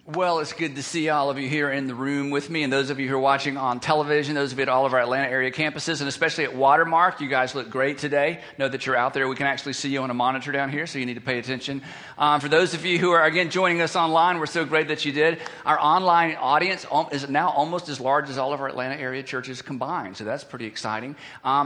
Well, it's good to see all of you here in the room with me, and those of you who are watching on television, those of you at all of our Atlanta area campuses, and especially at Watermark. You guys look great today. Know that you're out there. We can actually see you on a monitor down here, so you need to pay attention. For those of you who are, again, joining us online, we're so great that you did. Our online audience is now almost as large as all of our Atlanta area churches combined, so that's pretty exciting.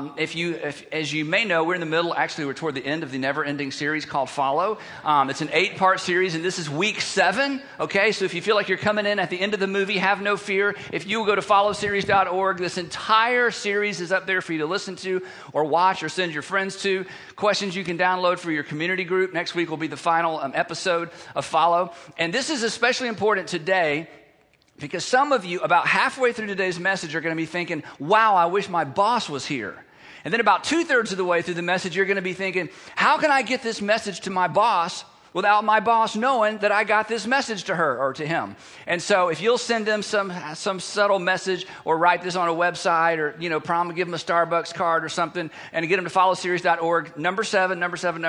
As you may know, we're in the middle, actually, we're toward the end of the never-ending series called Follow. It's an 8-part series, and this is week 7, okay? So if you feel like you're coming in at the end of the movie, have no fear. If you will go to followseries.org, this entire series is up there for you to listen to or watch or send your friends to. Questions you can download for your community group. Next week will be the final episode of Follow. And this is especially important today because some of you, about halfway through today's message, are going to be thinking, wow, I wish my boss was here. And then about 2/3 of the way through the message, you're going to be thinking, how can I get this message to my boss without my boss knowing that I got this message to her or to him? And so if you'll send them some subtle message or write this on a website or, give them a Starbucks card or something and get them to followseries.org, number 7,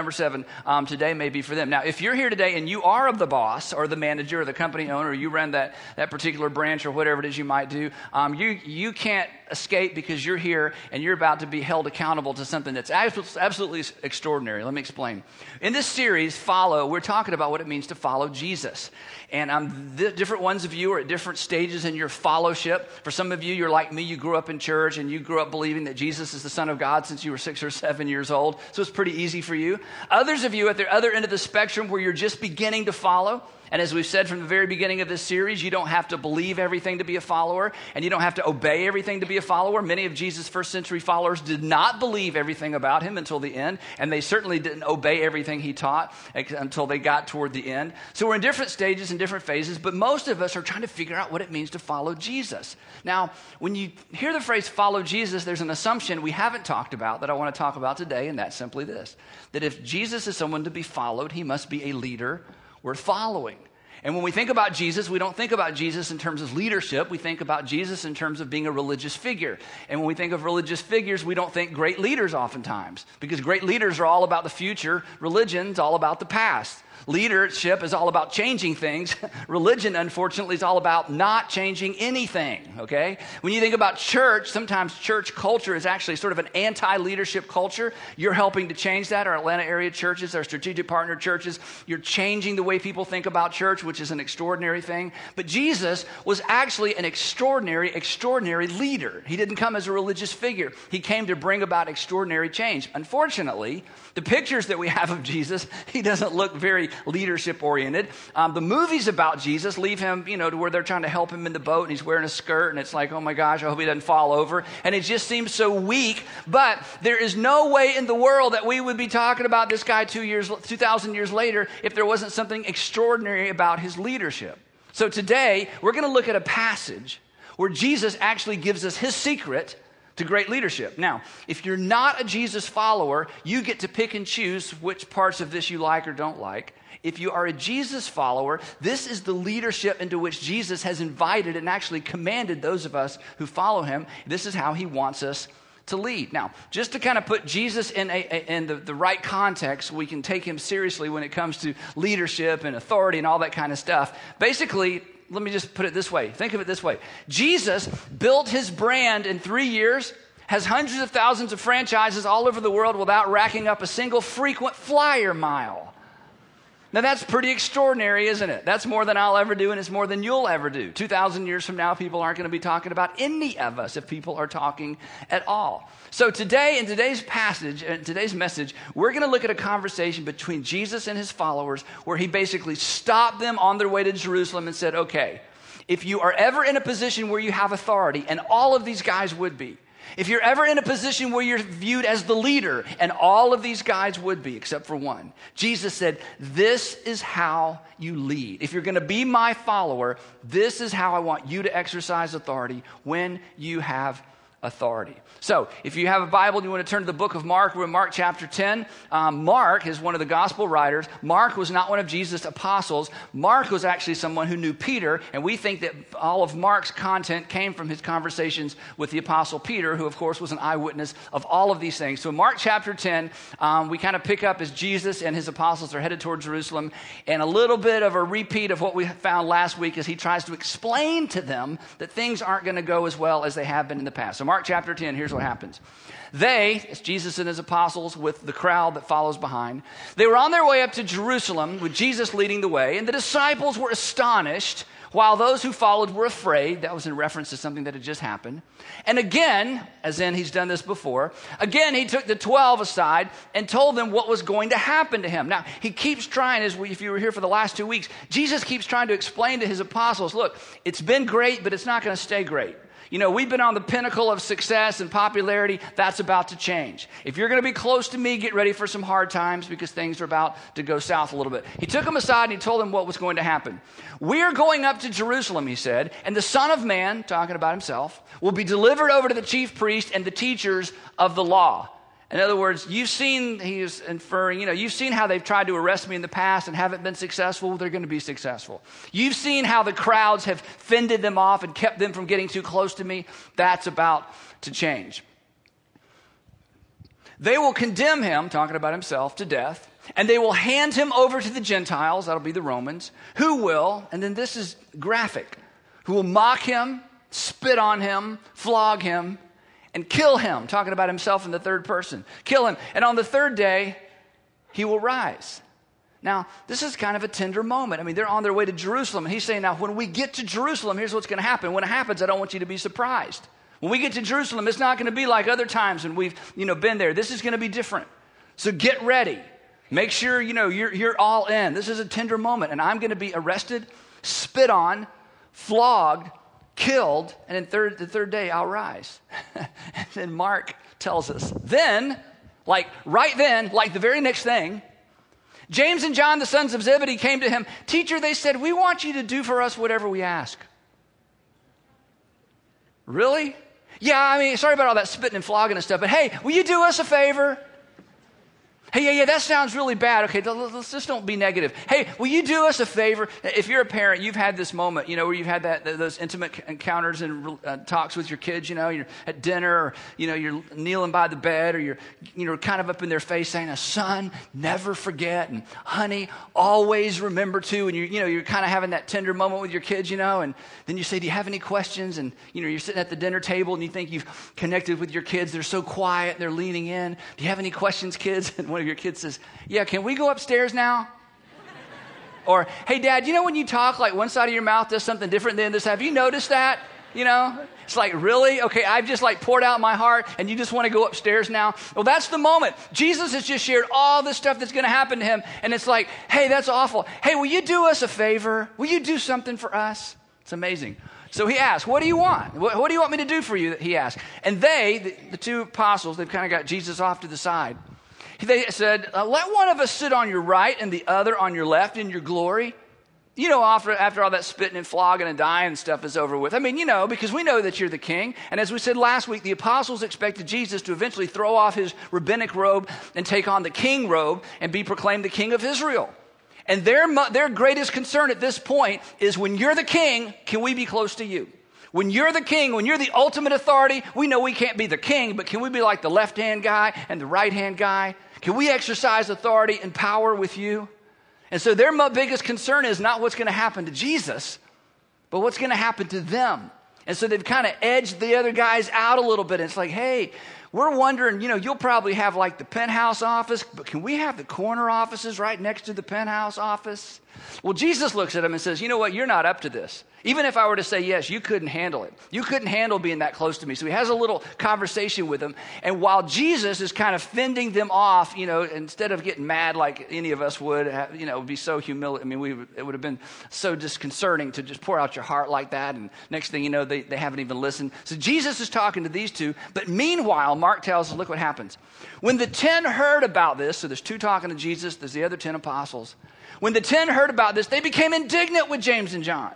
today may be for them. Now, if you're here today and you are the boss or the manager or the company owner, or you run that particular branch or whatever it is you might do, you can't escape because you're here and you're about to be held accountable to something that's absolutely extraordinary. Let me explain. In this series, Follow, we're talking about what it means to follow Jesus. And different ones of you are at different stages in your fellowship. For some of you, you're like me. You grew up in church and you grew up believing that Jesus is the Son of God since you were 6 or 7 years old. So it's pretty easy for you. Others of you at the other end of the spectrum where you're just beginning to follow. And as we've said from the very beginning of this series, you don't have to believe everything to be a follower, and you don't have to obey everything to be a follower. Many of Jesus' first century followers did not believe everything about him until the end, and they certainly didn't obey everything he taught until they got toward the end. So we're in different stages and different phases, but most of us are trying to figure out what it means to follow Jesus. Now, when you hear the phrase follow Jesus, there's an assumption we haven't talked about that I want to talk about today, and that's simply this: that if Jesus is someone to be followed, he must be a leader worth following. And when we think about Jesus, we don't think about Jesus in terms of leadership. We think about Jesus in terms of being a religious figure. And when we think of religious figures, we don't think great leaders oftentimes, because great leaders are all about the future. Religion's all about the past. Leadership is all about changing things. Religion, unfortunately, is all about not changing anything, okay? When you think about church, sometimes church culture is actually sort of an anti-leadership culture. You're helping to change that. Our Atlanta area churches, our strategic partner churches, you're changing the way people think about church, which is an extraordinary thing. But Jesus was actually an extraordinary leader. He didn't come as a religious figure. He came to bring about extraordinary change. Unfortunately, the pictures that we have of Jesus, he doesn't look very leadership oriented. The movies about Jesus leave him, to where they're trying to help him in the boat and he's wearing a skirt and it's like, oh my gosh, I hope he doesn't fall over. And it just seems so weak. But there is no way in the world that we would be talking about this guy 2,000 years later if there wasn't something extraordinary about his leadership. So today we're going to look at a passage where Jesus actually gives us his secret to great leadership. Now, if you're not a Jesus follower, you get to pick and choose which parts of this you like or don't like. If you are a Jesus follower, this is the leadership into which Jesus has invited and actually commanded those of us who follow him. This is how he wants us to lead. Now, just to kind of put Jesus in the right context, we can take him seriously when it comes to leadership and authority and all that kind of stuff. Basically, let me just put it this way. Think of it this way. Jesus built his brand in 3 years, has hundreds of thousands of franchises all over the world without racking up a single frequent flyer mile. Now, that's pretty extraordinary, isn't it? That's more than I'll ever do, and it's more than you'll ever do. 2,000 years from now, people aren't going to be talking about any of us if people are talking at all. So today, in today's passage, in today's message, we're going to look at a conversation between Jesus and his followers where he basically stopped them on their way to Jerusalem and said, okay, if you are ever in a position where you have authority, and all of these guys would be, if you're ever in a position where you're viewed as the leader, and all of these guys would be, except for one, Jesus said, this is how you lead. If you're going to be my follower, this is how I want you to exercise authority when you have authority. So if you have a Bible and you want to turn to the book of Mark, we're in Mark chapter 10. Mark is one of the gospel writers. Mark was not one of Jesus' apostles. Mark was actually someone who knew Peter, and we think that all of Mark's content came from his conversations with the apostle Peter, who of course was an eyewitness of all of these things. So in Mark chapter 10, we kind of pick up as Jesus and his apostles are headed toward Jerusalem, and a little bit of a repeat of what we found last week as he tries to explain to them that things aren't going to go as well as they have been in the past. So Mark chapter 10, here's what happens. They, it's Jesus and his apostles with the crowd that follows behind, they were on their way up to Jerusalem with Jesus leading the way, and the disciples were astonished while those who followed were afraid. That was in reference to something that had just happened. And again, as in he's done this before, again he took the 12 aside and told them what was going to happen to him. Now, he keeps trying, if you were here for the last 2 weeks, Jesus keeps trying to explain to his apostles, look, it's been great, but it's not going to stay great. You know, we've been on the pinnacle of success and popularity. That's about to change. If you're going to be close to me, get ready for some hard times because things are about to go south a little bit. He took them aside and he told them what was going to happen. We're going up to Jerusalem, he said, and the Son of Man, talking about himself, will be delivered over to the chief priests and the teachers of the law. In other words, you've seen, he is inferring, you've seen how they've tried to arrest me in the past and haven't been successful. They're going to be successful. You've seen how the crowds have fended them off and kept them from getting too close to me. That's about to change. They will condemn him, talking about himself, to death, and they will hand him over to the Gentiles, that'll be the Romans, who will, and then this is graphic, who will mock him, spit on him, flog him, and kill him, talking about himself in the third person. Kill him. And on the third day, he will rise. Now, this is kind of a tender moment. I mean, they're on their way to Jerusalem. And he's saying, now, when we get to Jerusalem, here's what's going to happen. When it happens, I don't want you to be surprised. When we get to Jerusalem, it's not going to be like other times when we've, been there. This is going to be different. So get ready. Make sure, you're all in. This is a tender moment. And I'm going to be arrested, spit on, flogged, killed, and the third day I'll rise. And then Mark tells us, then, like the very next thing, James and John, the sons of Zebedee, came to him. Teacher, they said, we want you to do for us whatever we ask. Really? Yeah, sorry about all that spitting and flogging and stuff, but hey, will you do us a favor? Hey, yeah, that sounds really bad. Okay, let's just don't be negative. Hey, will you do us a favor? If you're a parent, you've had this moment, where you've had those intimate encounters and talks with your kids, you're at dinner, or, you're kneeling by the bed, or you're kind of up in their face saying, son, never forget, and honey, always remember to, and you're kind of having that tender moment with your kids, and then you say, do you have any questions? And, you're sitting at the dinner table and you think you've connected with your kids. They're so quiet. They're leaning in. Do you have any questions, kids? And one of your kids says, yeah, can we go upstairs now? Or, hey, Dad, when you talk, like one side of your mouth does something different than this. Have you noticed that? It's like, really? Okay, I've just poured out my heart and you just want to go upstairs now? Well, that's the moment. Jesus has just shared all this stuff that's going to happen to him. And it's like, hey, that's awful. Hey, will you do us a favor? Will you do something for us? It's amazing. So he asked, what do you want? What do you want me to do for you? He asked. And they, the two apostles, they've kind of got Jesus off to the side. They said, let one of us sit on your right and the other on your left in your glory. After all that spitting and flogging and dying and stuff is over with. Because we know that you're the king. And as we said last week, the apostles expected Jesus to eventually throw off his rabbinic robe and take on the king robe and be proclaimed the king of Israel. And their greatest concern at this point is, when you're the king, can we be close to you? When you're the king, when you're the ultimate authority, we know we can't be the king, but can we be like the left-hand guy and the right-hand guy? Can we exercise authority and power with you? And so their biggest concern is not what's going to happen to Jesus, but what's going to happen to them. And so they've kind of edged the other guys out a little bit. And it's like, hey, we're wondering, you'll probably have like the penthouse office, but can we have the corner offices right next to the penthouse office? Well, Jesus looks at him and says, you know what? You're not up to this. Even if I were to say yes, you couldn't handle it. You couldn't handle being that close to me. So he has a little conversation with them. And while Jesus is kind of fending them off, instead of getting mad like any of us would, it would be so humiliating. It would have been so disconcerting to just pour out your heart like that. And next thing you know, they haven't even listened. So Jesus is talking to these two. But meanwhile, Mark tells us, look what happens. When the 10 heard about this, so there's 2 talking to Jesus, there's the other 10 apostles. When the 10 heard about this, they became indignant with James and John.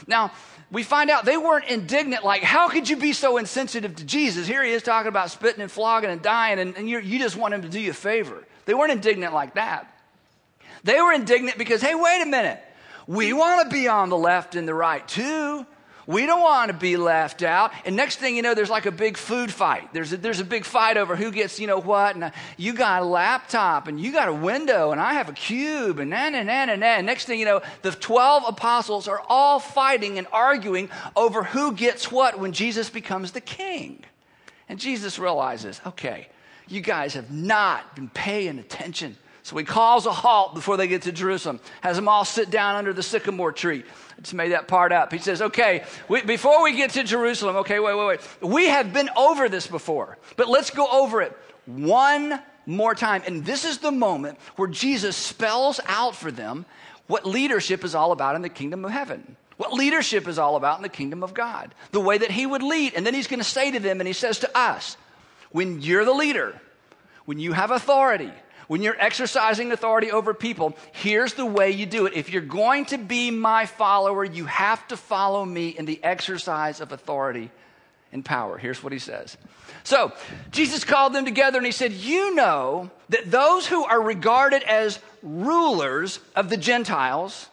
Now, we find out they weren't indignant like, how could you be so insensitive to Jesus? Here he is talking about spitting and flogging and dying, and you just want him to do you a favor. They weren't indignant like that. They were indignant because, hey, wait a minute. We want to be on the left and the right too. We don't want to be left out. And next thing you know, there's like a big food fight. There's a big fight over who gets, what. And you got a laptop and you got a window and I have a cube and And next thing you know, the 12 apostles are all fighting and arguing over who gets what when Jesus becomes the king. And Jesus realizes, okay, you guys have not been paying attention. So he calls a halt before they get to Jerusalem, has them all sit down under the sycamore tree. I just made that part up. He says, okay, before we get to Jerusalem, okay, wait. We have been over this before, but let's go over it one more time. And this is the moment where Jesus spells out for them what leadership is all about in the kingdom of heaven. What leadership is all about in the kingdom of God. The way that he would lead. And then he's going to say to them, and he says to us, when you're the leader, when you have authority, when you're exercising authority over people, here's the way you do it. If you're going to be my follower, you have to follow me in the exercise of authority and power. Here's what he says. So, Jesus called them together and he said, you know that those who are regarded as rulers of the Gentiles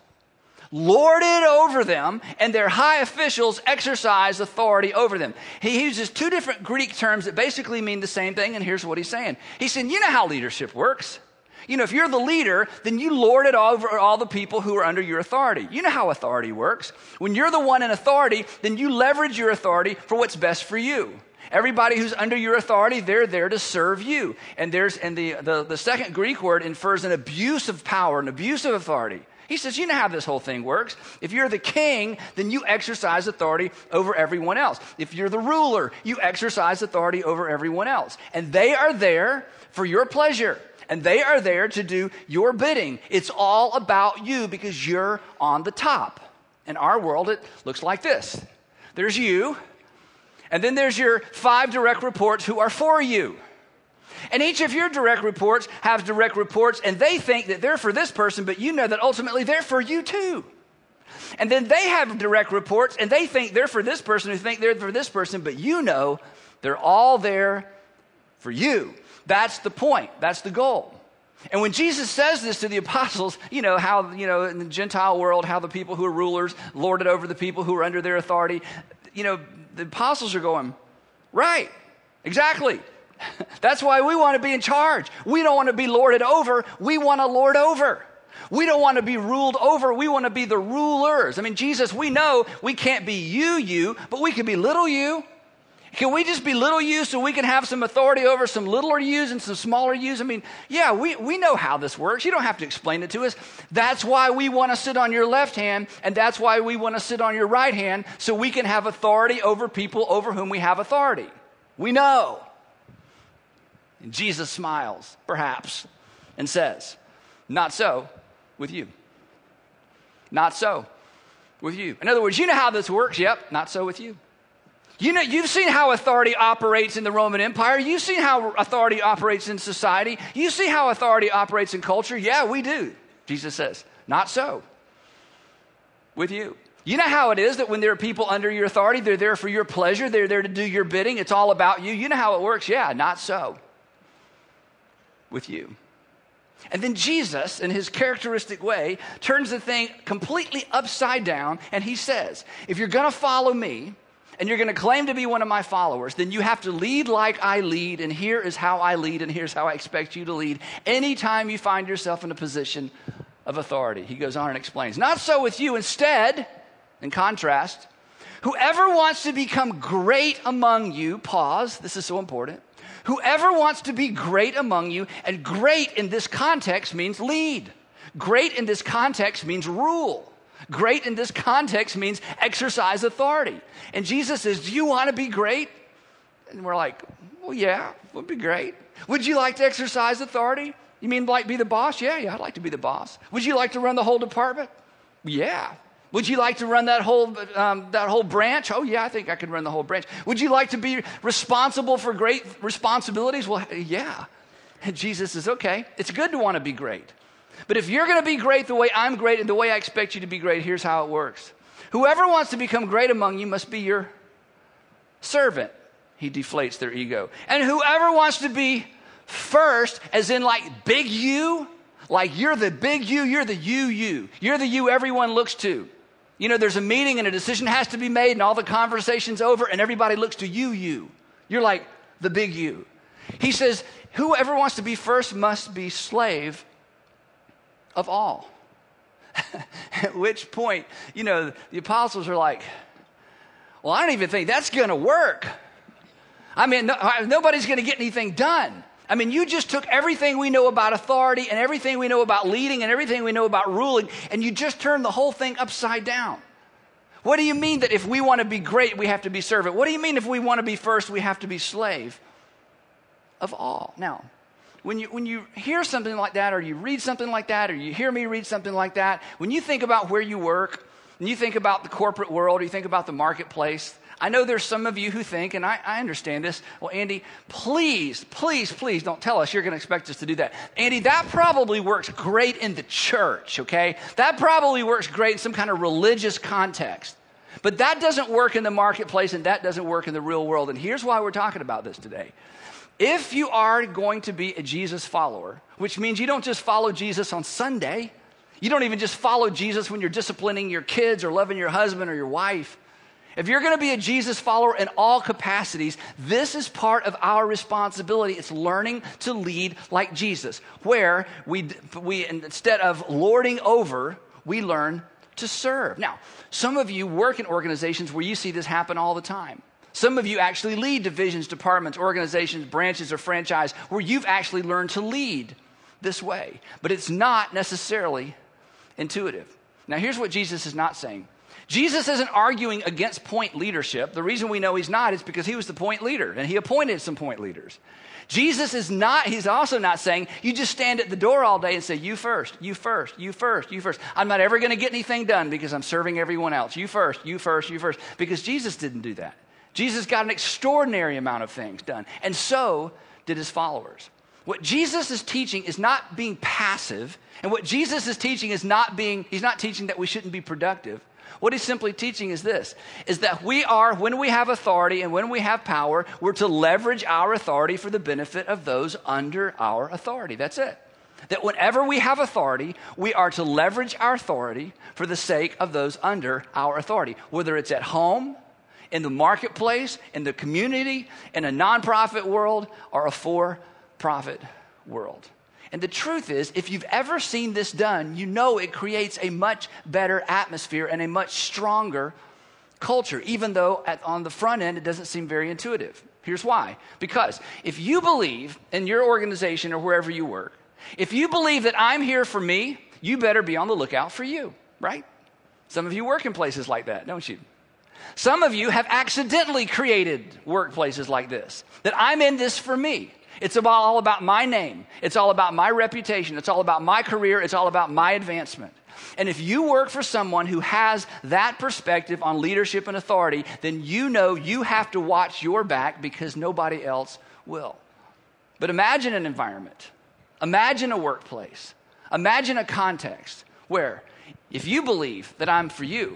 lord it over them, and their high officials exercise authority over them. He uses two different Greek terms that basically mean the same thing, and here's what he's saying. He's saying, you know how leadership works. If you're the leader, then you lord it over all the people who are under your authority. You know how authority works. When you're the one in authority, then you leverage your authority for what's best for you. Everybody who's under your authority, they're there to serve you. And the second Greek word infers an abuse of power, an abuse of authority. He says, you know how this whole thing works. If you're the king, then you exercise authority over everyone else. If you're the ruler, you exercise authority over everyone else. And they are there for your pleasure. And they are there to do your bidding. It's all about you because you're on the top. In our world, it looks like this. There's you, and then there's your 5 direct reports who are for you. And each of your direct reports have direct reports, and they think that they're for this person, but you know that ultimately they're for you too. And then they have direct reports, and they think they're for this person, who think they're for this person, but you know they're all there for you. That's the point. That's the goal. And when Jesus says this to the apostles, how, in the Gentile world, how the people who are rulers lord it over the people who are under their authority, the apostles are going, right, exactly. That's why we want to be in charge. We don't want to be lorded over. We want to lord over. We don't want to be ruled over. We want to be the rulers. Jesus, we know we can't be you, but we can be little you. Can we just be little you so we can have some authority over some littler yous and some smaller yous? We know how this works. You don't have to explain it to us. That's why we want to sit on your left hand, and that's why we want to sit on your right hand, so we can have authority over people over whom we have authority. We know. And Jesus smiles, perhaps, and says, not so with you. Not so with you. In other words, you know how this works. Yep, not so with you. You've seen how authority operates in the Roman Empire. You've seen how authority operates in society. You see how authority operates in culture. Yeah, we do. Jesus says, not so with you. You know how it is that when there are people under your authority, they're there for your pleasure. They're there to do your bidding. It's all about you. You know how it works. Yeah, not so with you. And then Jesus, in his characteristic way, turns the thing completely upside down, and he says, if you're going to follow me, and you're going to claim to be one of my followers, then you have to lead like I lead, and here is how I lead, and here's how I expect you to lead anytime you find yourself in a position of authority. He goes on and explains, not so with you. Instead, in contrast, whoever wants to become great among you, pause, this is so important, whoever wants to be great among you, and great in this context means lead. Great in this context means rule. Great in this context means exercise authority. And Jesus says, do you want to be great? And we're like, well, yeah, would be great. Would you like to exercise authority? You mean like be the boss? Yeah, I'd like to be the boss. Would you like to run the whole department? Yeah. Would you like to run that whole branch? Oh, yeah, I think I could run the whole branch. Would you like to be responsible for great responsibilities? Well, yeah. And Jesus says, okay, it's good to want to be great. But if you're going to be great the way I'm great and the way I expect you to be great, here's how it works. Whoever wants to become great among you must be your servant. He deflates their ego. And whoever wants to be first, as in like big you, like you're the big you, you're the you. You're the you everyone looks to. You know, there's a meeting and a decision has to be made and all the conversation's over and everybody looks to you. You're like the big you. He says, whoever wants to be first must be slave of all. At which point, you know, the apostles are like, well, I don't even think that's going to work. I mean, nobody's going to get anything done. I mean, you just took everything we know about authority and everything we know about leading and everything we know about ruling, and you just turned the whole thing upside down. What do you mean that if we want to be great, we have to be servant? What do you mean if we want to be first, we have to be slave of all? Now, when you hear something like that, or you read something like that, or you hear me read something like that, when you think about where you work, and you think about the corporate world, or you think about the marketplace, I know there's some of you who think, and I understand this, well, Andy, please don't tell us you're going to expect us to do that. Andy, that probably works great in the church, okay? That probably works great in some kind of religious context. But that doesn't work in the marketplace, and that doesn't work in the real world. And here's why we're talking about this today. If you are going to be a Jesus follower, which means you don't just follow Jesus on Sunday, you don't even just follow Jesus when you're disciplining your kids or loving your husband or your wife. If you're going to be a Jesus follower in all capacities, this is part of our responsibility. It's learning to lead like Jesus, where we instead of lording over, we learn to serve. Now, some of you work in organizations where you see this happen all the time. Some of you actually lead divisions, departments, organizations, branches, or franchise where you've actually learned to lead this way. But it's not necessarily intuitive. Now, here's what Jesus is not saying. Jesus isn't arguing against point leadership. The reason we know he's not is because he was the point leader, and he appointed some point leaders. Jesus is not, he's also not saying, you just stand at the door all day and say, you first, you first, you first, you first. I'm not ever going to get anything done because I'm serving everyone else. You first, you first, you first. Because Jesus didn't do that. Jesus got an extraordinary amount of things done, and so did his followers. What Jesus is teaching is not being passive, and what Jesus is teaching is he's not teaching that we shouldn't be productive. What he's simply teaching is this, is that when we have authority and when we have power, we're to leverage our authority for the benefit of those under our authority. That's it. That whenever we have authority, we are to leverage our authority for the sake of those under our authority, whether it's at home, in the marketplace, in the community, in a nonprofit world, or a for-profit world. And the truth is, if you've ever seen this done, you know it creates a much better atmosphere and a much stronger culture, even though on the front end, it doesn't seem very intuitive. Here's why. Because if you believe in your organization or wherever you work, if you believe that I'm here for me, you better be on the lookout for you, right? Some of you work in places like that, don't you? Some of you have accidentally created workplaces like this, that I'm in this for me. It's all about my name. It's all about my reputation. It's all about my career. It's all about my advancement. And if you work for someone who has that perspective on leadership and authority, then you know you have to watch your back because nobody else will. But imagine an environment. Imagine a workplace. Imagine a context where if you believe that I'm for you,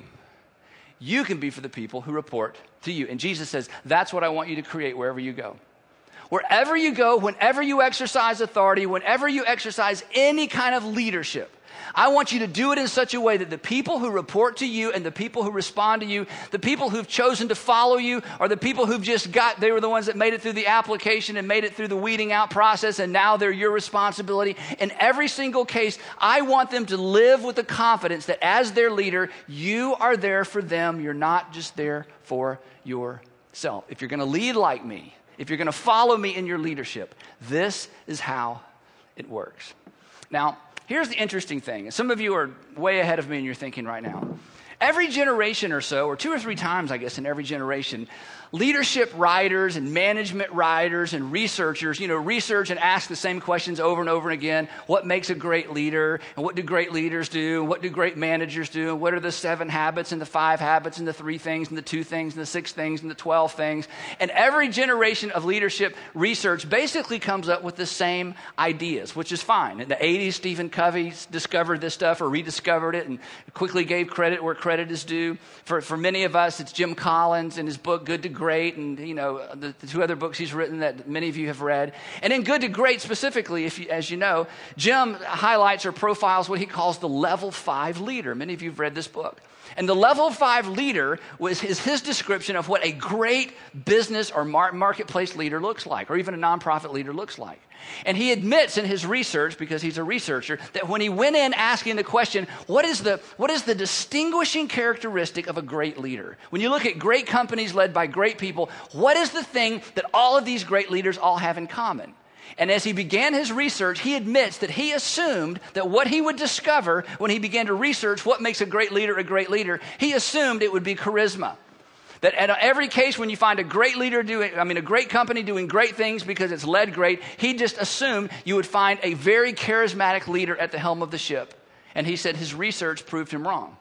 you can be for the people who report to you. And Jesus says, that's what I want you to create wherever you go. Wherever you go, whenever you exercise authority, whenever you exercise any kind of leadership, I want you to do it in such a way that the people who report to you and the people who respond to you, the people who've chosen to follow you, or the people who've they were the ones that made it through the application and made it through the weeding out process, and now they're your responsibility. In every single case, I want them to live with the confidence that as their leader, you are there for them. You're not just there for yourself. If you're going to lead like me, if you're going to follow me in your leadership, this is how it works. Now, here's the interesting thing. Some of you are way ahead of me and you're thinking right now. Every generation or so, or 2 or 3 times, I guess, in every generation, leadership writers and management writers and researchers, research and ask the same questions over and over again. What makes a great leader? And what do great leaders do? And what do great managers do? And what are the 7 habits and the 5 habits and the 3 things and the 2 things and the 6 things and the 12 things? And every generation of leadership research basically comes up with the same ideas, which is fine. In the 80s, Stephen Covey discovered this stuff or rediscovered it and quickly gave credit where credit credit is due. For many of us, it's Jim Collins and his book, Good to Great, and the two other books he's written that many of you have read. And in Good to Great specifically, as you know, Jim highlights or profiles what he calls the level 5 leader. Many of you have read this book. And the level 5 leader is his description of what a great business or marketplace leader looks like, or even a nonprofit leader looks like. And he admits in his research, because he's a researcher, that when he went in asking the question, what is the distinguishing characteristic of a great leader? When you look at great companies led by great people, what is the thing that all of these great leaders all have in common? And as he began his research, he admits that he assumed that what he would discover when he began to research what makes a great leader, he assumed it would be charisma. That at every case when you find a great leader a great company doing great things because it's led great, he just assumed you would find a very charismatic leader at the helm of the ship. And he said his research proved him wrong.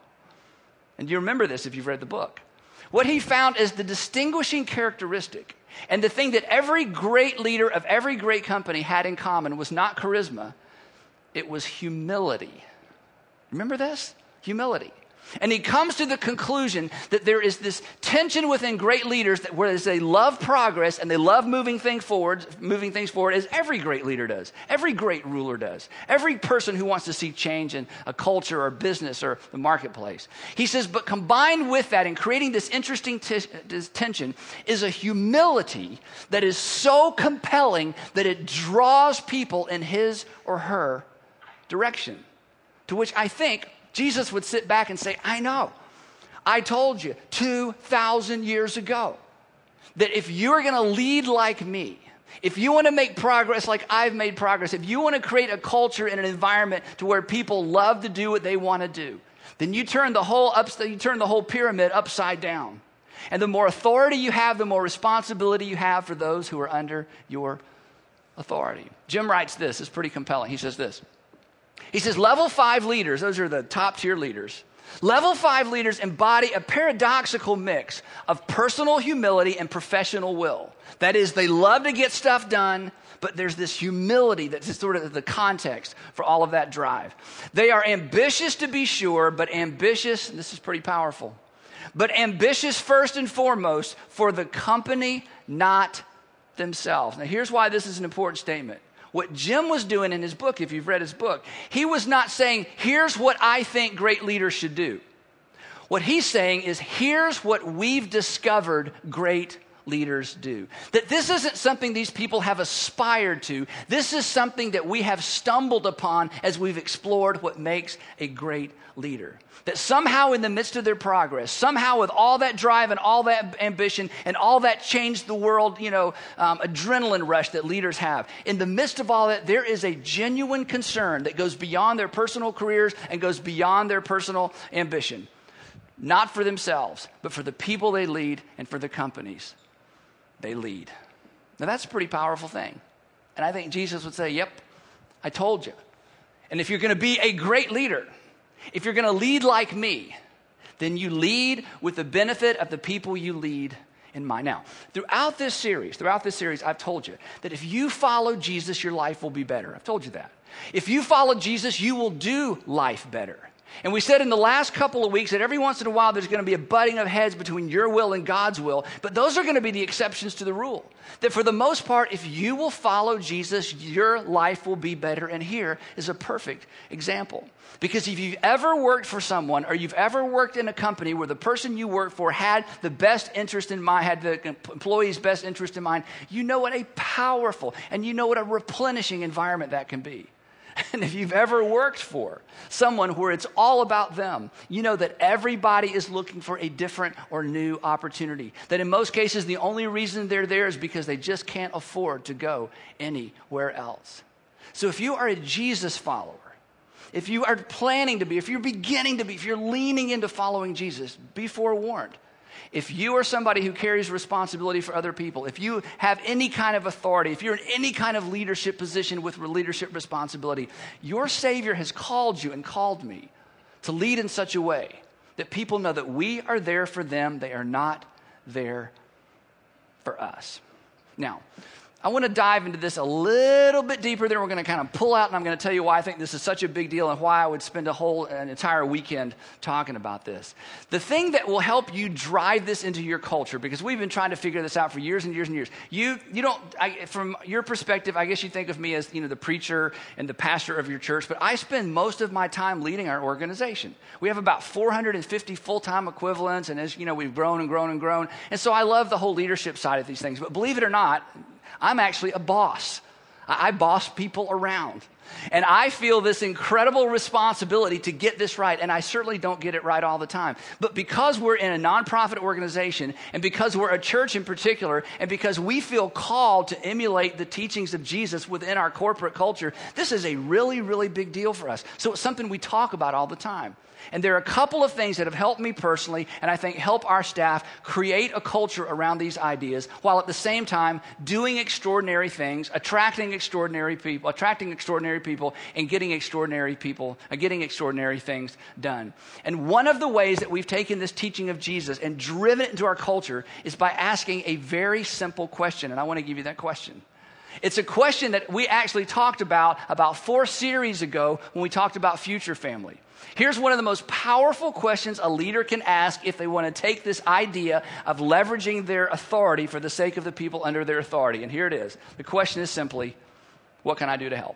And you remember this if you've read the book. What he found is the distinguishing characteristic, and the thing that every great leader of every great company had in common was not charisma, it was humility. Remember this? Humility. And he comes to the conclusion that there is this tension within great leaders that whereas they love progress and they love moving things forward as every great leader does, every great ruler does, every person who wants to see change in a culture or business or the marketplace. He says, but combined with that and creating this interesting this tension is a humility that is so compelling that it draws people in his or her direction, to which I think Jesus would sit back and say, I know. I told you 2,000 years ago that if you're going to lead like me, if you want to make progress like I've made progress, if you want to create a culture and an environment to where people love to do what they want to do, then you turn the whole pyramid upside down. And the more authority you have, the more responsibility you have for those who are under your authority. Jim writes this. It's pretty compelling. He says this. He says, level 5 leaders, those are the top tier leaders. Level 5 leaders embody a paradoxical mix of personal humility and professional will. That is, they love to get stuff done, but there's this humility that's sort of the context for all of that drive. They are ambitious to be sure, but ambitious, and this is pretty powerful, but ambitious first and foremost for the company, not themselves. Now here's why this is an important statement. What Jim was doing in his book, if you've read his book, he was not saying, here's what I think great leaders should do. What he's saying is, here's what we've discovered great leaders do. That this isn't something these people have aspired to. This is something that we have stumbled upon as we've explored what makes a great leader. That somehow in the midst of their progress, somehow with all that drive and all that ambition and all that change the world, adrenaline rush that leaders have, in the midst of all that, there is a genuine concern that goes beyond their personal careers and goes beyond their personal ambition. Not for themselves, but for the people they lead and for the companies they lead. Now that's a pretty powerful thing. And I think Jesus would say, yep, I told you. And if you're going to be a great leader, if you're going to lead like me, then you lead with the benefit of the people you lead in mind. Now, throughout this series, I've told you that if you follow Jesus, your life will be better. I've told you that. If you follow Jesus, you will do life better. And we said in the last couple of weeks that every once in a while there's going to be a butting of heads between your will and God's will, but those are going to be the exceptions to the rule. That for the most part, if you will follow Jesus, your life will be better. And here is a perfect example. Because if you've ever worked for someone or you've ever worked in a company where the person you work for had the best interest in mind, had the employee's best interest in mind, you know what a powerful and you know what a replenishing environment that can be. And if you've ever worked for someone where it's all about them, you know that everybody is looking for a different or new opportunity. That in most cases, the only reason they're there is because they just can't afford to go anywhere else. So if you are a Jesus follower, if you are planning to be, if you're beginning to be, if you're leaning into following Jesus, be forewarned. If you are somebody who carries responsibility for other people, if you have any kind of authority, if you're in any kind of leadership position with leadership responsibility, your Savior has called you and called me to lead in such a way that people know that we are there for them. They are not there for us. Now, I want to dive into this a little bit deeper. Then we're going to kind of pull out, and I'm going to tell you why I think this is such a big deal and why I would spend an entire weekend talking about this. The thing that will help you drive this into your culture, because we've been trying to figure this out for years and years and years. You don't, from your perspective, I guess you think of me as, the preacher and the pastor of your church, but I spend most of my time leading our organization. We have about 450 full-time equivalents, and as you know, we've grown and grown and grown. And so I love the whole leadership side of these things. But believe it or not, I'm actually a boss. I boss people around. And I feel this incredible responsibility to get this right. And I certainly don't get it right all the time. But because we're in a nonprofit organization, and because we're a church in particular, and because we feel called to emulate the teachings of Jesus within our corporate culture, this is a really, really big deal for us. So it's something we talk about all the time. And there are a couple of things that have helped me personally, and I think help our staff create a culture around these ideas, while at the same time doing extraordinary things, attracting extraordinary people, and getting extraordinary things done. And one of the ways that we've taken this teaching of Jesus and driven it into our culture is by asking a very simple question, and I want to give you that question. It's a question that we actually talked about 4 series ago when we talked about future family. Here's one of the most powerful questions a leader can ask if they want to take this idea of leveraging their authority for the sake of the people under their authority. And here it is. The question is simply, what can I do to help?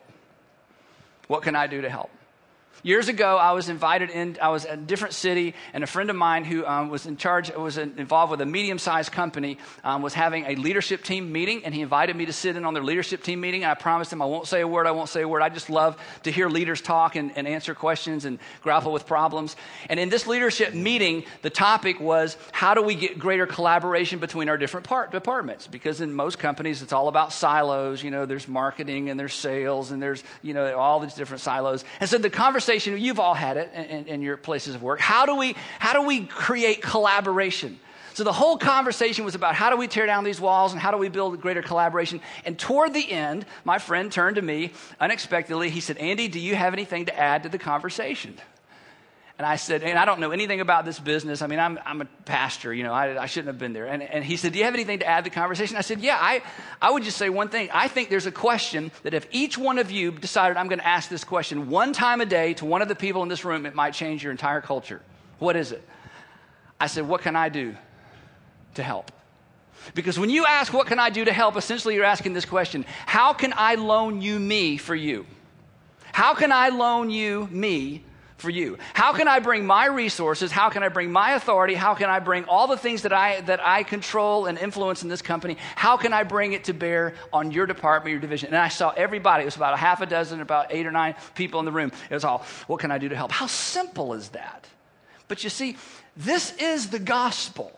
What can I do to help? Years ago, I was invited in. I was in a different city, and a friend of mine who was involved with a medium-sized company, was having a leadership team meeting, and he invited me to sit in on their leadership team meeting. And I promised him I won't say a word. I just love to hear leaders talk and answer questions and grapple with problems. And in this leadership meeting, the topic was, how do we get greater collaboration between our different departments? Because in most companies, it's all about silos. There's marketing and there's sales and there's all these different silos. And so the conversation, you've all had it in your places of work. How do we create collaboration? So the whole conversation was about how do we tear down these walls and how do we build greater collaboration? And toward the end, my friend turned to me unexpectedly. He said, "Andy, do you have anything to add to the conversation?" And I said, and I don't know anything about this business. I mean, I'm a pastor, I shouldn't have been there. And he said, "Do you have anything to add to the conversation?" I said, "Yeah, I would just say one thing. I think there's a question that if each one of you decided I'm going to ask this question one time a day to one of the people in this room, it might change your entire culture. What is it?" I said, "What can I do to help?" Because when you ask, what can I do to help, essentially you're asking this question: how can I loan you me for you? How can I loan you me for you? How can I bring my resources? How can I bring my authority? How can I bring all the things that I control and influence in this company? How can I bring it to bear on your department, your division? And I saw everybody. It was about a half a dozen, about 8 or 9 people in the room. It was all, what can I do to help? How simple is that? But you see, this is the gospel.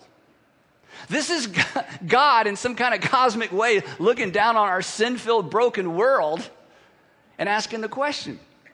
This is God in some kind of cosmic way looking down on our sin-filled, broken world and asking the question,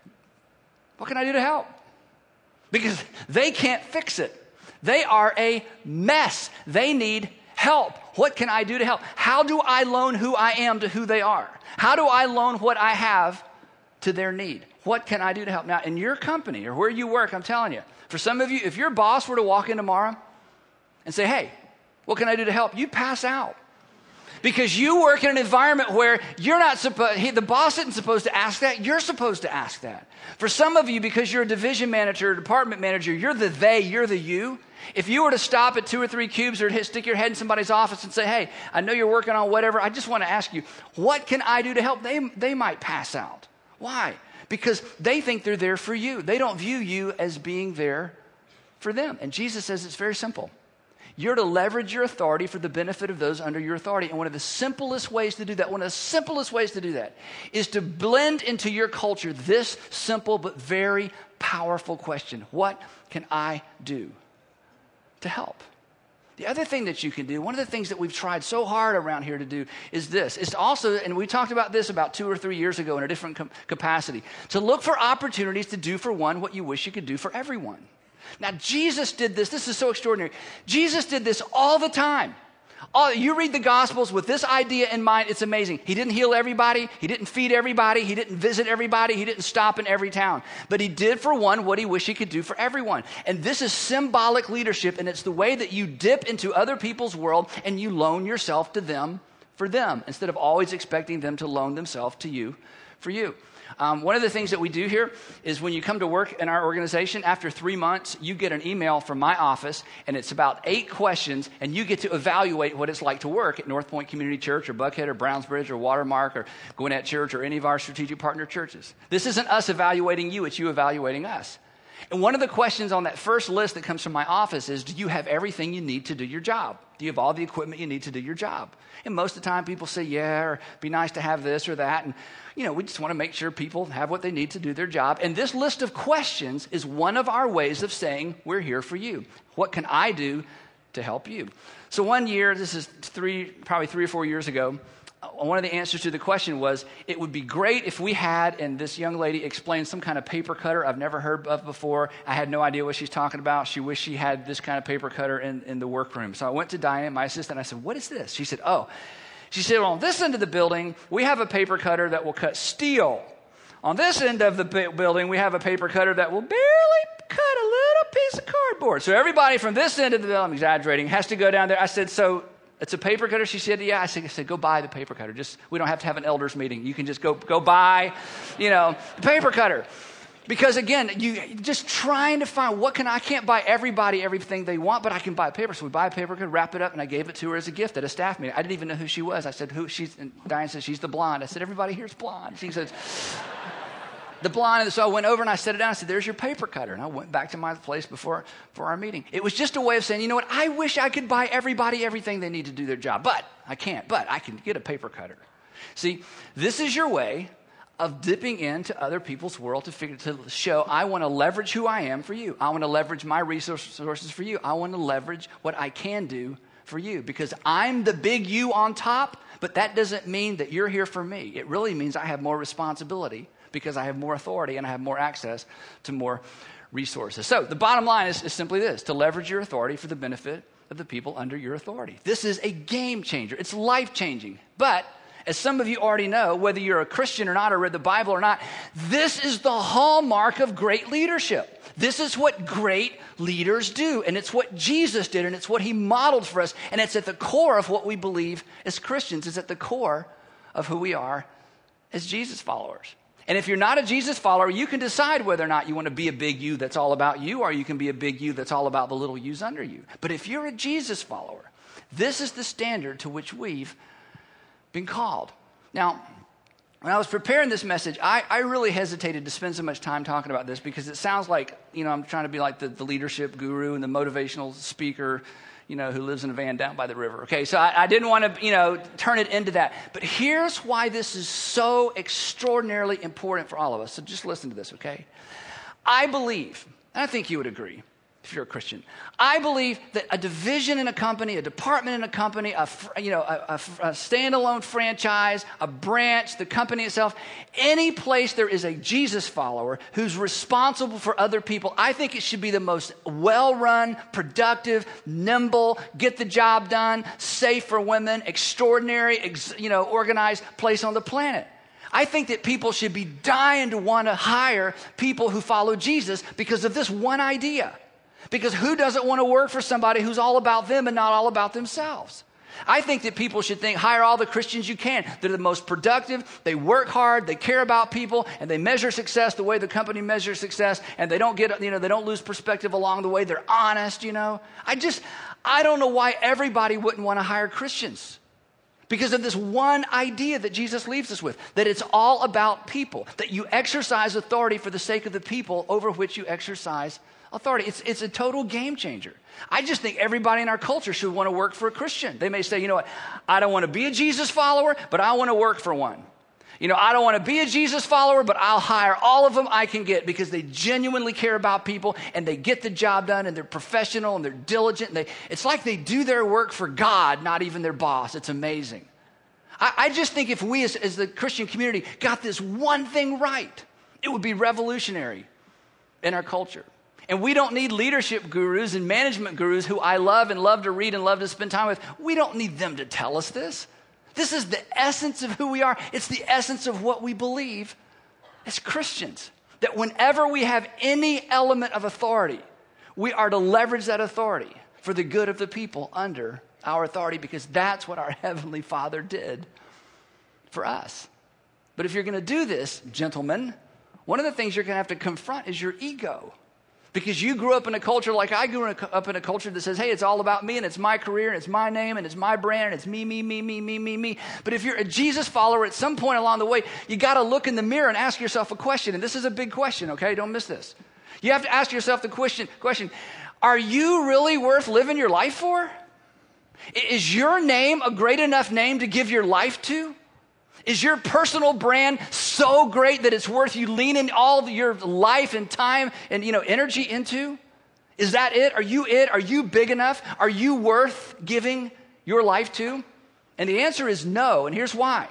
what can I do to help? Because they can't fix it. They are a mess. They need help. What can I do to help? How do I loan who I am to who they are? How do I loan what I have to their need? What can I do to help? Now, in your company or where you work, I'm telling you, for some of you, if your boss were to walk in tomorrow and say, "Hey, what can I do to help?" you'd pass out. Because you work in an environment where you're not the boss isn't supposed to ask that. You're supposed to ask that. For some of you, because you're a division manager, or department manager, you're the they, you're the you. If you were to stop at 2 or 3 cubes or stick your head in somebody's office and say, "Hey, I know you're working on whatever. I just want to ask you, what can I do to help?" They might pass out. Why? Because they think they're there for you. They don't view you as being there for them. And Jesus says it's very simple. You're to leverage your authority for the benefit of those under your authority. And one of the simplest ways to do that, is to blend into your culture this simple but very powerful question: what can I do to help? The other thing that you can do, one of the things that we've tried so hard around here to do is this. It's also, and we talked about this about 2 or 3 years ago in a different capacity, to look for opportunities to do for one what you wish you could do for everyone. Now, Jesus did this. This is so extraordinary. Jesus did this all the time. You read the Gospels with this idea in mind, it's amazing. He didn't heal everybody. He didn't feed everybody. He didn't visit everybody. He didn't stop in every town. But he did for one what he wished he could do for everyone. And this is symbolic leadership, and it's the way that you dip into other people's world and you loan yourself to them for them instead of always expecting them to loan themselves to you for you. One of the things that we do here is when you come to work in our organization, after 3 months, you get an email from my office, and it's about 8 questions, and you get to evaluate what it's like to work at North Point Community Church or Buckhead or Brownsbridge or Watermark or Gwinnett Church or any of our strategic partner churches. This isn't us evaluating you, it's you evaluating us. And one of the questions on that first list that comes from my office is, do you have everything you need to do your job? Do you have all the equipment you need to do your job? And most of the time people say, yeah, or be nice to have this or that. And, we just want to make sure people have what they need to do their job. And this list of questions is one of our ways of saying, we're here for you. What can I do to help you? So one year, this is probably 3 or 4 years ago, one of the answers to the question was, it would be great if we had, and this young lady explained some kind of paper cutter I've never heard of before. I had no idea what she's talking about. She wished she had this kind of paper cutter in the workroom. So I went to Diane, my assistant, and I said, what is this? She said, on this end of the building, we have a paper cutter that will cut steel. On this end of the building, we have a paper cutter that will barely cut a little piece of cardboard. So everybody from this end of the building, I'm exaggerating, has to go down there. I said, so it's a paper cutter? She said, yeah. I said, go buy the paper cutter. We don't have to have an elders meeting. You can just go buy, the paper cutter. Because again, you just trying to find I can't buy everybody everything they want, but I can buy a paper. So we buy a paper cutter, wrap it up, and I gave it to her as a gift at a staff meeting. I didn't even know who she was. I said, and Diane said, she's the blonde. I said, everybody here's blonde. She says, the blonde. And so I went over and I set it down. I said, there's your paper cutter. And I went back to my place for our meeting. It was just a way of saying, you know what? I wish I could buy everybody everything they need to do their job, but I can't. But I can get a paper cutter. See, this is your way of dipping into other people's world to show, I want to leverage who I am for you. I want to leverage my resources for you. I want to leverage what I can do for you because I'm the big you on top, but that doesn't mean that you're here for me. It really means I have more responsibility because I have more authority and I have more access to more resources. So the bottom line is simply this, to leverage your authority for the benefit of the people under your authority. This is a game changer. It's life-changing. But as some of you already know, whether you're a Christian or not, or read the Bible or not, this is the hallmark of great leadership. This is what great leaders do, and it's what Jesus did, and it's what he modeled for us, and it's at the core of what we believe as Christians. It's at the core of who we are as Jesus followers. And if you're not a Jesus follower, you can decide whether or not you want to be a big you that's all about you, or you can be a big you that's all about the little yous under you. But if you're a Jesus follower, this is the standard to which we've been called. Now, when I was preparing this message, I really hesitated to spend so much time talking about this because it sounds like, I'm trying to be like the leadership guru and the motivational speaker, who lives in a van down by the river. Okay, so I didn't want to, turn it into that. But here's why this is so extraordinarily important for all of us. So just listen to this, okay? I believe, and I think you would agree, if you're a Christian, I believe that a division in a company, a department in a company, a standalone franchise, a branch, the company itself, any place there is a Jesus follower who's responsible for other people, I think it should be the most well-run, productive, nimble, get the job done, safe for women, extraordinary, organized place on the planet. I think that people should be dying to want to hire people who follow Jesus because of this one idea. Because who doesn't want to work for somebody who's all about them and not all about themselves? I think that people should hire all the Christians you can. They're the most productive, they work hard, they care about people, and they measure success the way the company measures success, and they don't they don't lose perspective along the way. They're honest, I don't know why everybody wouldn't want to hire Christians. Because of this one idea that Jesus leaves us with, that it's all about people, that you exercise authority for the sake of the people over which you exercise authority. It's a total game changer. I just think everybody in our culture should want to work for a Christian. They may say, you know what, I don't want to be a Jesus follower, but I want to work for one. I don't want to be a Jesus follower, but I'll hire all of them I can get because they genuinely care about people and they get the job done and they're professional and they're diligent. And it's like they do their work for God, not even their boss. It's amazing. I just think if we as the Christian community got this one thing right, it would be revolutionary in our culture. And we don't need leadership gurus and management gurus who I love and love to read and love to spend time with. We don't need them to tell us this. This is the essence of who we are. It's the essence of what we believe as Christians. That whenever we have any element of authority, we are to leverage that authority for the good of the people under our authority because that's what our Heavenly Father did for us. But if you're going to do this, gentlemen, one of the things you're going to have to confront is your ego. Because you grew up in a culture like I grew up in a culture that says, hey, it's all about me and it's my career and it's my name and it's my brand and it's me, me, me, me, me, me, me. But if you're a Jesus follower, at some point along the way, you got to look in the mirror and ask yourself a question. And this is a big question, okay? Don't miss this. You have to ask yourself the question, are you really worth living your life for? Is your name a great enough name to give your life to? Is your personal brand so great that it's worth you leaning all your life and time and energy into? Is that it? Are you it? Are you big enough? Are you worth giving your life to? And the answer is no, and here's why.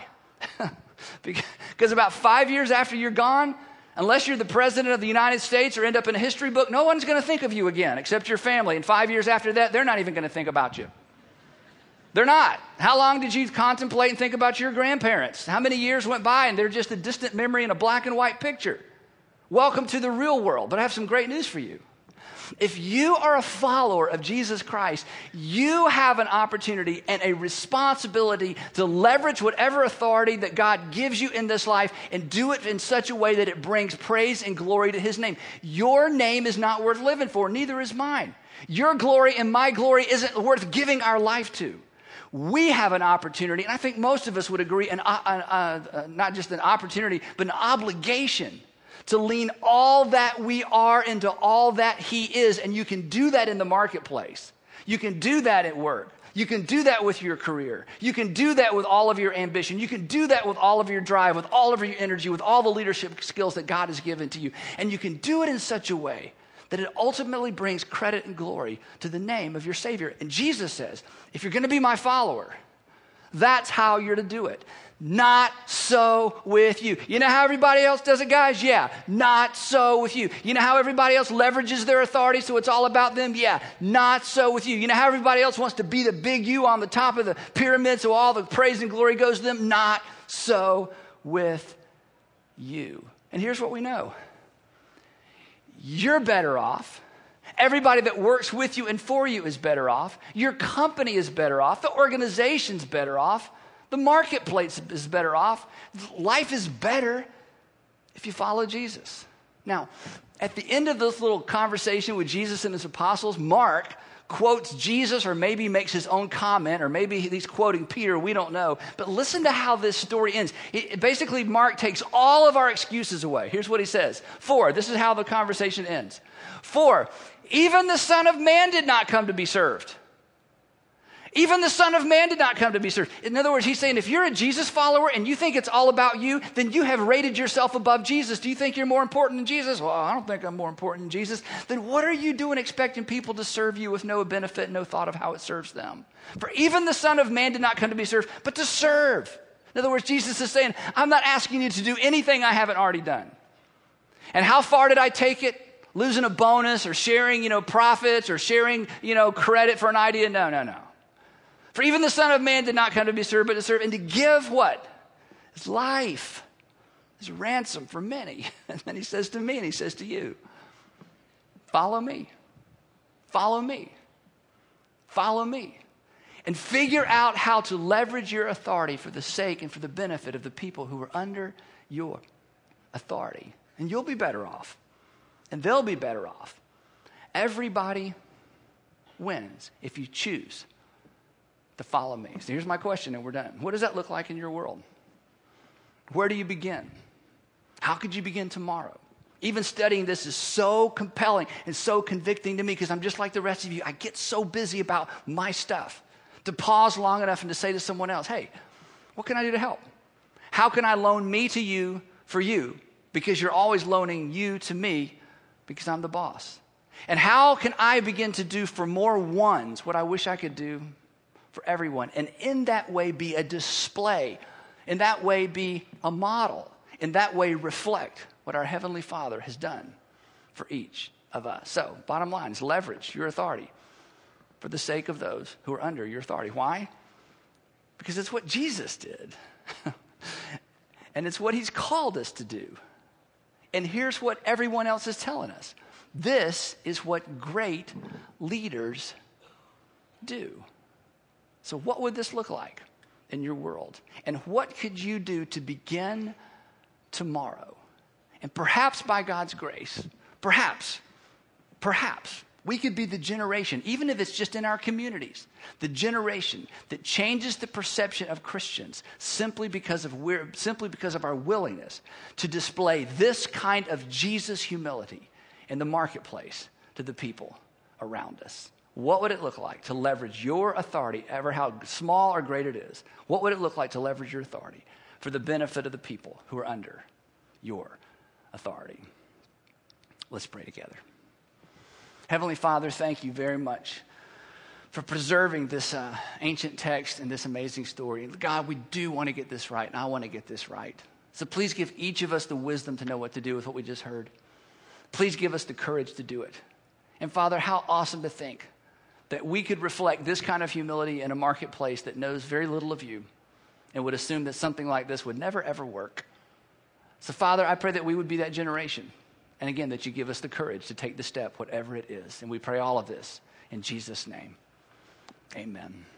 Because about 5 years after you're gone, unless you're the president of the United States or end up in a history book, no one's going to think of you again except your family. And 5 years after that, they're not even going to think about you. They're not. How long did you contemplate and think about your grandparents? How many years went by and they're just a distant memory in a black and white picture? Welcome to the real world. But I have some great news for you. If you are a follower of Jesus Christ, you have an opportunity and a responsibility to leverage whatever authority that God gives you in this life and do it in such a way that it brings praise and glory to his name. Your name is not worth living for, neither is mine. Your glory and my glory isn't worth giving our life to. We have an opportunity, and I think most of us would agree, not just an opportunity, but an obligation to lean all that we are into all that he is. And you can do that in the marketplace. You can do that at work. You can do that with your career. You can do that with all of your ambition. You can do that with all of your drive, with all of your energy, with all the leadership skills that God has given to you. And you can do it in such a way that it ultimately brings credit and glory to the name of your Savior. And Jesus says, if you're going to be my follower, that's how you're to do it. Not so with you. You know how everybody else does it, guys? Yeah, not so with you. You know how everybody else leverages their authority so it's all about them? Yeah, not so with you. You know how everybody else wants to be the big you on the top of the pyramid so all the praise and glory goes to them? Not so with you. And here's what we know. You're better off. Everybody that works with you and for you is better off. Your company is better off. The organization's better off. The marketplace is better off. Life is better if you follow Jesus. Now, at the end of this little conversation with Jesus and his apostles, Mark quotes Jesus, or maybe makes his own comment, or maybe he's quoting Peter, we don't know. But listen to how this story ends. Basically, Mark takes all of our excuses away. Here's what he says. This is how the conversation ends. Even the Son of Man did not come to be served. Even the Son of Man did not come to be served. In other words, he's saying if you're a Jesus follower and you think it's all about you, then you have rated yourself above Jesus. Do you think you're more important than Jesus? Well, I don't think I'm more important than Jesus. Then what are you doing expecting people to serve you with no benefit, no thought of how it serves them? For even the Son of Man did not come to be served, but to serve. In other words, Jesus is saying, I'm not asking you to do anything I haven't already done. And how far did I take it? Losing a bonus or sharing, profits or sharing, credit for an idea? No. For even the Son of Man did not come to be served, but to serve and to give what? His life, his ransom for many. And then he says to me and he says to you, follow me, follow me, follow me. And figure out how to leverage your authority for the sake and for the benefit of the people who are under your authority. And you'll be better off. And they'll be better off. Everybody wins if you choose to follow me. So here's my question and we're done. What does that look like in your world? Where do you begin? How could you begin tomorrow? Even studying this is so compelling and so convicting to me because I'm just like the rest of you. I get so busy about my stuff to pause long enough and to say to someone else, hey, what can I do to help? How can I loan me to you for you? Because you're always loaning you to me because I'm the boss. And how can I begin to do for more ones what I wish I could do for everyone? And in that way be a display. In that way be a model. In that way reflect what our Heavenly Father has done for each of us. So, bottom line is leverage your authority for the sake of those who are under your authority. Why? Because it's what Jesus did. And it's what he's called us to do. And here's what everyone else is telling us. This is what great leaders do. So what would this look like in your world? And what could you do to begin tomorrow? And perhaps by God's grace, perhaps, we could be the generation, even if it's just in our communities, the generation that changes the perception of Christians simply because of our willingness to display this kind of Jesus humility in the marketplace to the people around us. What would it look like to leverage your authority, ever how small or great it is? What would it look like to leverage your authority for the benefit of the people who are under your authority? Let's pray together. Heavenly Father, thank you very much for preserving this ancient text and this amazing story. God, we do want to get this right, and I want to get this right. So please give each of us the wisdom to know what to do with what we just heard. Please give us the courage to do it. And Father, how awesome to think that we could reflect this kind of humility in a marketplace that knows very little of you and would assume that something like this would never, ever work. So Father, I pray that we would be that generation. And again, that you give us the courage to take the step, whatever it is. And we pray all of this in Jesus' name. Amen.